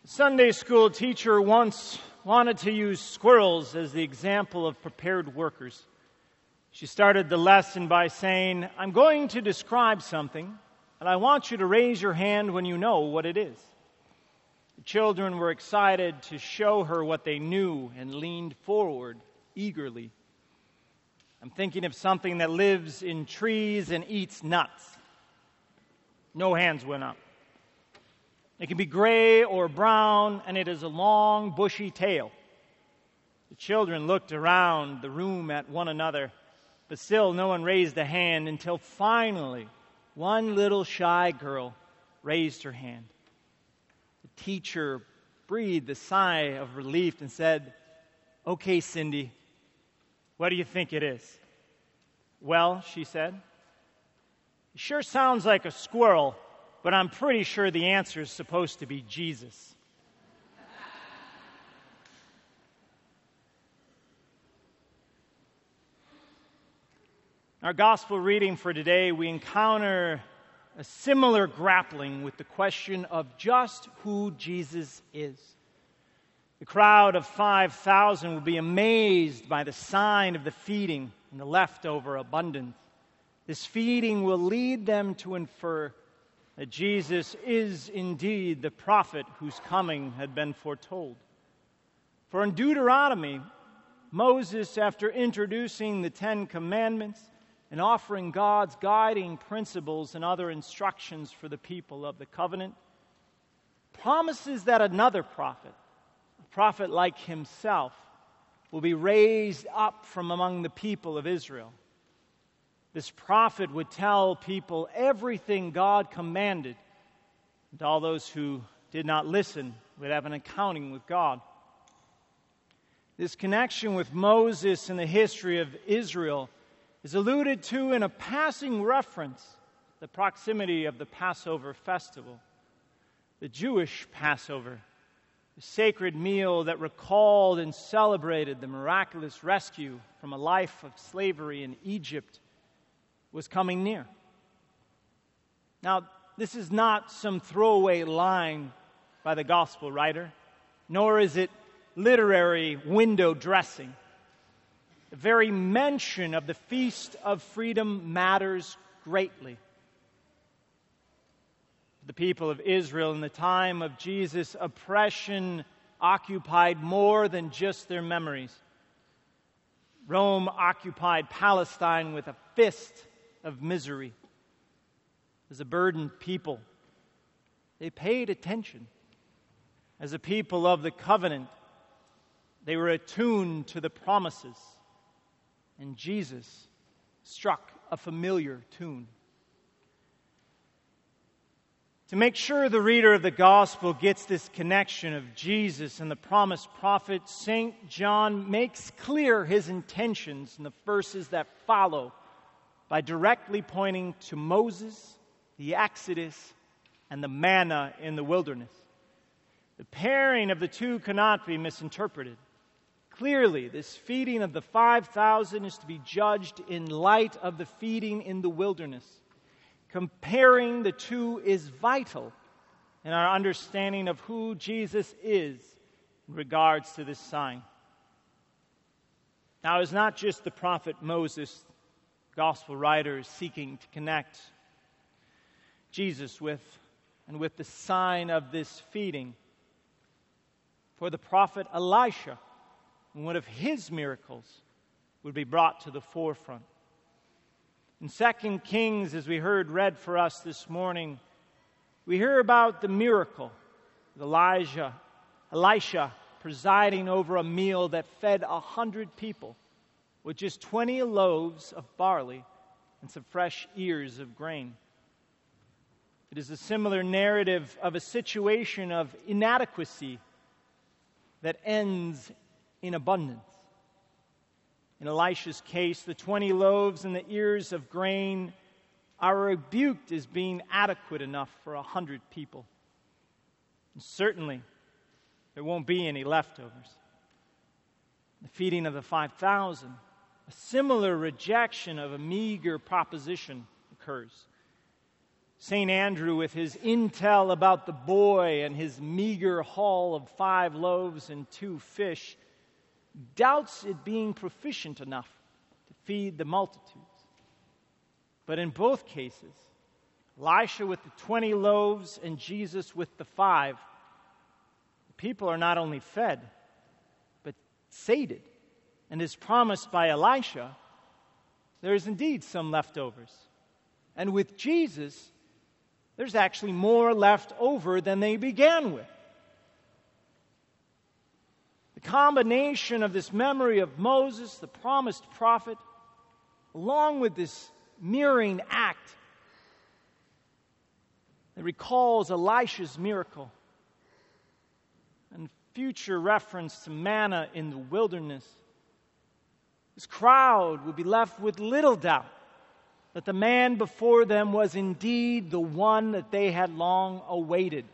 A Sunday school teacher once wanted to use squirrels as the example of prepared workers. She started the lesson by saying, "I'm going to describe something, and I want you to raise your hand when you know what it is." The children were excited to show her what they knew and leaned forward eagerly. "I'm thinking of something that lives in trees and eats nuts." No hands went up. "It can be gray or brown, and it has a long, bushy tail." The children looked around the room at one another, but still no one raised a hand until finally one little shy girl raised her hand. The teacher breathed a sigh of relief and said, "Okay, Cindy, what do you think it is?" "Well," she said, "it sure sounds like a squirrel, but I'm pretty sure the answer is supposed to be Jesus." Our gospel reading for today, we encounter a similar grappling with the question of just who Jesus is. The crowd of 5,000 will be amazed by the sign of the feeding and the leftover abundance. This feeding will lead them to infer that Jesus is indeed the prophet whose coming had been foretold. For in Deuteronomy, Moses, after introducing the 10 Commandments and offering God's guiding principles and other instructions for the people of the covenant, promises that another prophet, a prophet like himself, will be raised up from among the people of Israel. This prophet would tell people everything God commanded, and all those who did not listen would have an accounting with God. This connection with Moses in the history of Israel is alluded to in a passing reference, the proximity of the Passover festival. The Jewish Passover, the sacred meal that recalled and celebrated the miraculous rescue from a life of slavery in Egypt, was coming near. Now, this is not some throwaway line by the gospel writer, nor is it literary window dressing. The very mention of the Feast of Freedom matters greatly. The people of Israel in the time of Jesus' oppression occupied more than just their memories. Rome occupied Palestine with a fist of misery. As a burdened people, they paid attention. As a people of the covenant, they were attuned to the promises. And Jesus struck a familiar tune. To make sure the reader of the gospel gets this connection of Jesus and the promised prophet, St. John makes clear his intentions in the verses that follow by directly pointing to Moses, the Exodus, and the manna in the wilderness. The pairing of the two cannot be misinterpreted. Clearly, this feeding of the 5,000 is to be judged in light of the feeding in the wilderness. Comparing the two is vital in our understanding of who Jesus is in regards to this sign. Now, it's not just the prophet Moses, gospel writers seeking to connect Jesus with the sign of this feeding. For the prophet Elisha, one of his miracles would be brought to the forefront. In 2 Kings, as we heard read for us this morning, we hear about the miracle of Elisha presiding over a meal that fed 100 people with just 20 loaves of barley and some fresh ears of grain. It is a similar narrative of a situation of inadequacy that ends in abundance. In Elisha's case, the 20 loaves and the ears of grain are rebuked as being adequate enough for 100 people. And certainly, there won't be any leftovers. The feeding of the 5,000, a similar rejection of a meager proposition occurs. St. Andrew, with his intel about the boy and his meager haul of 5 loaves and 2 fish, doubts it being proficient enough to feed the multitudes. But in both cases, Elisha with the 20 loaves and Jesus with the 5, the people are not only fed, but sated. And as promised by Elisha, there is indeed some leftovers. And with Jesus, there's actually more left over than they began with. The combination of this memory of Moses, the promised prophet, along with this mirroring act that recalls Elisha's miracle and future reference to manna in the wilderness, this crowd would be left with little doubt that the man before them was indeed the one that they had long awaited.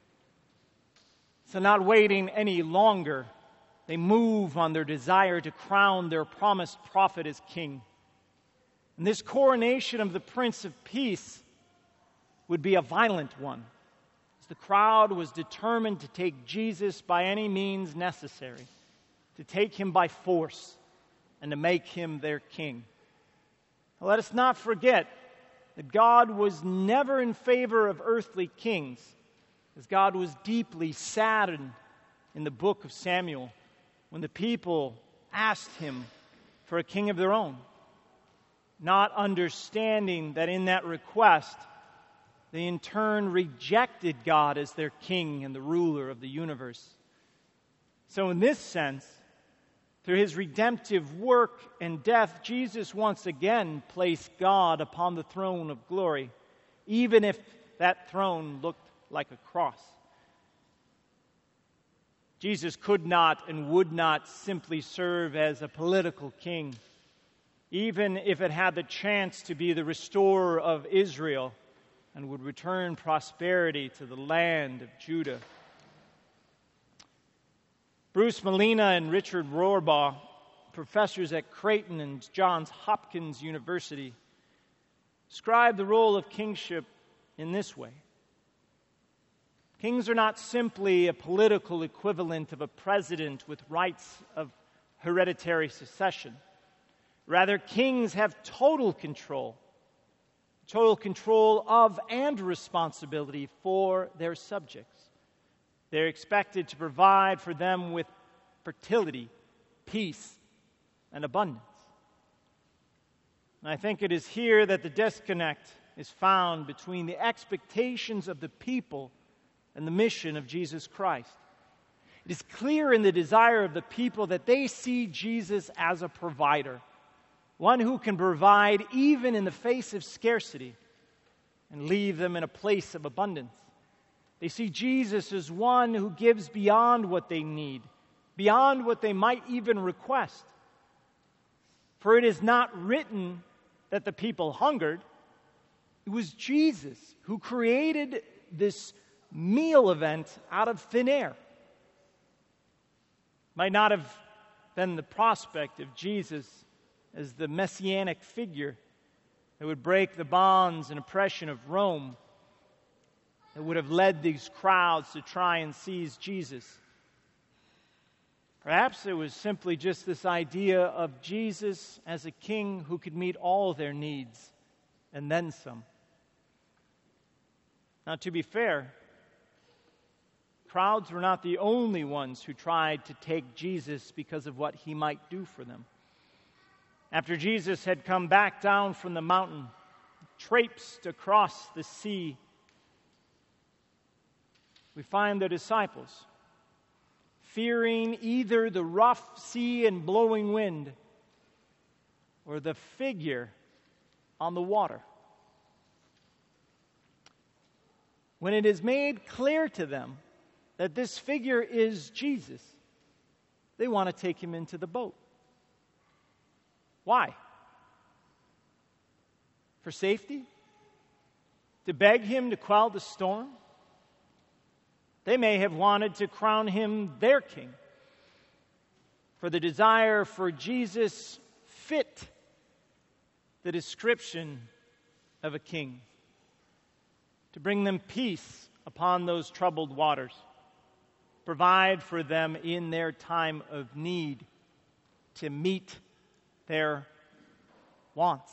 So not waiting any longer, they move on their desire to crown their promised prophet as king. And this coronation of the Prince of Peace would be a violent one, as the crowd was determined to take Jesus by any means necessary, to take him by force, and to make him their king. Now, let us not forget that God was never in favor of earthly kings, as God was deeply saddened in the book of Samuel when the people asked him for a king of their own, not understanding that in that request they in turn rejected God as their king and the ruler of the universe. So in this sense, through his redemptive work and death, Jesus once again placed God upon the throne of glory, even if that throne looked like a cross. Jesus could not and would not simply serve as a political king, even if it had the chance to be the restorer of Israel and would return prosperity to the land of Judah. Bruce Molina and Richard Rohrbaugh, professors at Creighton and Johns Hopkins University, describe the role of kingship in this way. Kings are not simply a political equivalent of a president with rights of hereditary succession. Rather, kings have total control of and responsibility for their subjects. They're expected to provide for them with fertility, peace, and abundance. And I think it is here that the disconnect is found between the expectations of the people and the mission of Jesus Christ. It is clear in the desire of the people that they see Jesus as a provider, one who can provide even in the face of scarcity and leave them in a place of abundance. They see Jesus as one who gives beyond what they need, beyond what they might even request. For it is not written that the people hungered. It was Jesus who created this meal event out of thin air. Might not have been the prospect of Jesus as the messianic figure that would break the bonds and oppression of Rome, that would have led these crowds to try and seize Jesus. Perhaps it was simply just this idea of Jesus as a king who could meet all their needs and then some. Now, to be fair, crowds were not the only ones who tried to take Jesus because of what he might do for them. After Jesus had come back down from the mountain, traipsed across the sea, we find the disciples fearing either the rough sea and blowing wind or the figure on the water. When it is made clear to them that this figure is Jesus, they want to take him into the boat. Why? For safety? To beg him to quell the storm? They may have wanted to crown him their king. For the desire for Jesus fit the description of a king. to bring them peace upon those troubled waters, provide for them in their time of need, to meet their wants.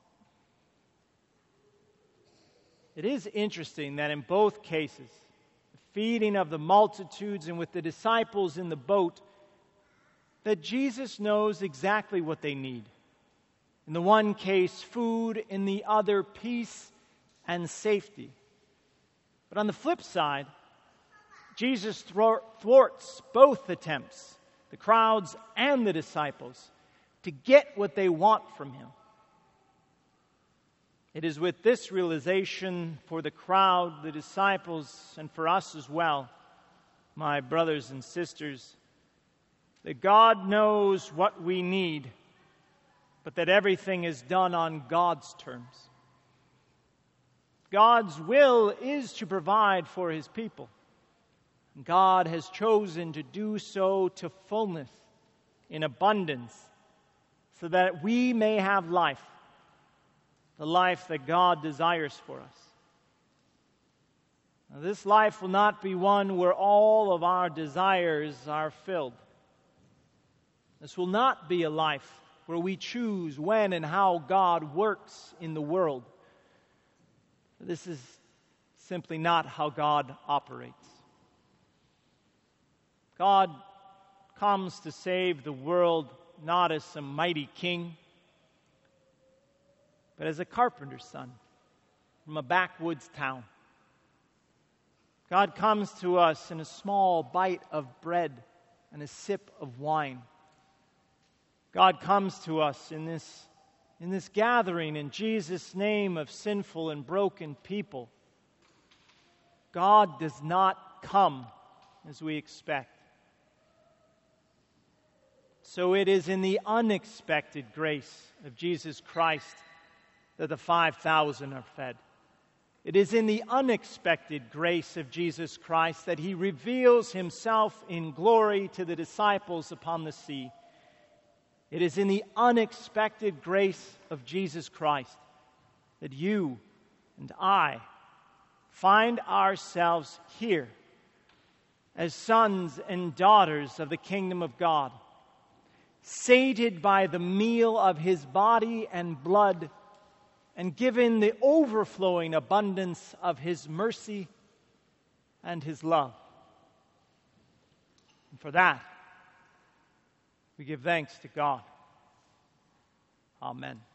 It is interesting that in both cases, the feeding of the multitudes and with the disciples in the boat, that Jesus knows exactly what they need. In the one case, food; in the other, peace and safety. But on the flip side, Jesus thwarts both attempts, the crowds and the disciples, to get what they want from him. It is with this realization for the crowd, the disciples, and for us as well, my brothers and sisters, that God knows what we need, but that everything is done on God's terms. God's will is to provide for his people. God has chosen to do so to fullness, in abundance, so that we may have life, the life that God desires for us. Now, this life will not be one where all of our desires are filled. This will not be a life where we choose when and how God works in the world. This is simply not how God operates. God comes to save the world not as some mighty king, but as a carpenter's son from a backwoods town. God comes to us in a small bite of bread and a sip of wine. God comes to us in this gathering in Jesus' name of sinful and broken people. God does not come as we expect. So it is in the unexpected grace of Jesus Christ that the 5,000 are fed. It is in the unexpected grace of Jesus Christ that he reveals himself in glory to the disciples upon the sea. It is in the unexpected grace of Jesus Christ that you and I find ourselves here as sons and daughters of the kingdom of God, sated by the meal of his body and blood, and given the overflowing abundance of his mercy and his love. And for that, we give thanks to God. Amen.